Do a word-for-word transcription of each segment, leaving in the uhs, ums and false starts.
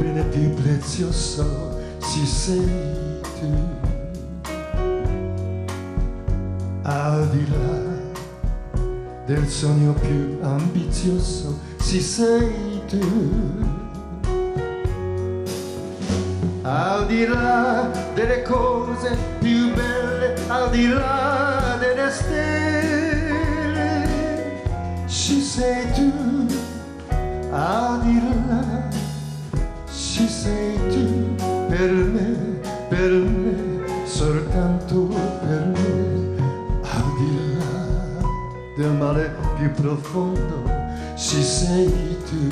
bene più prezioso ci sei tu, al di là del sogno più ambizioso ci sei tu, al di là delle cose più belle, al di là delle stelle ci sei tu, al di là ci sei tu, per me, per me, soltanto per me, al di là del mare più profondo ci sei tu,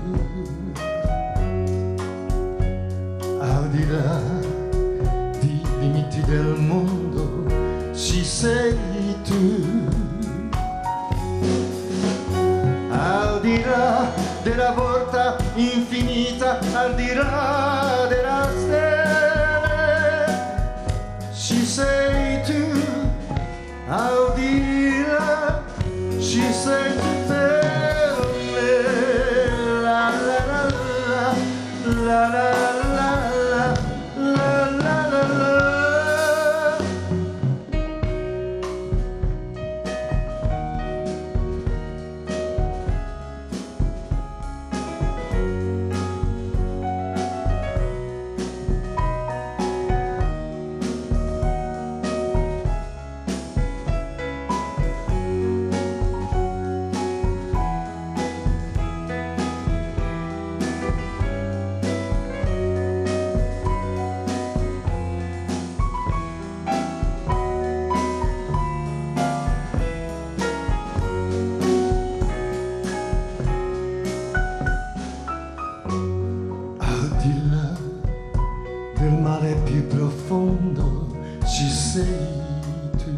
al di là dei limiti del mondo ci sei tu, al di là della volta infinita, al di là della stella ci sei tu, al di là ci sei tu per me, la la la la la la del mare più profondo ci sei tu,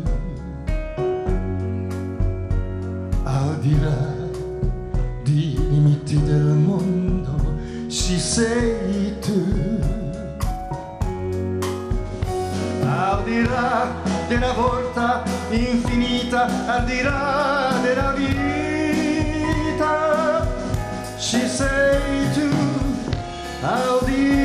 al di là dei limiti del mondo ci sei tu, al di là della volta infinita, al di là della vita ci sei tu, al di là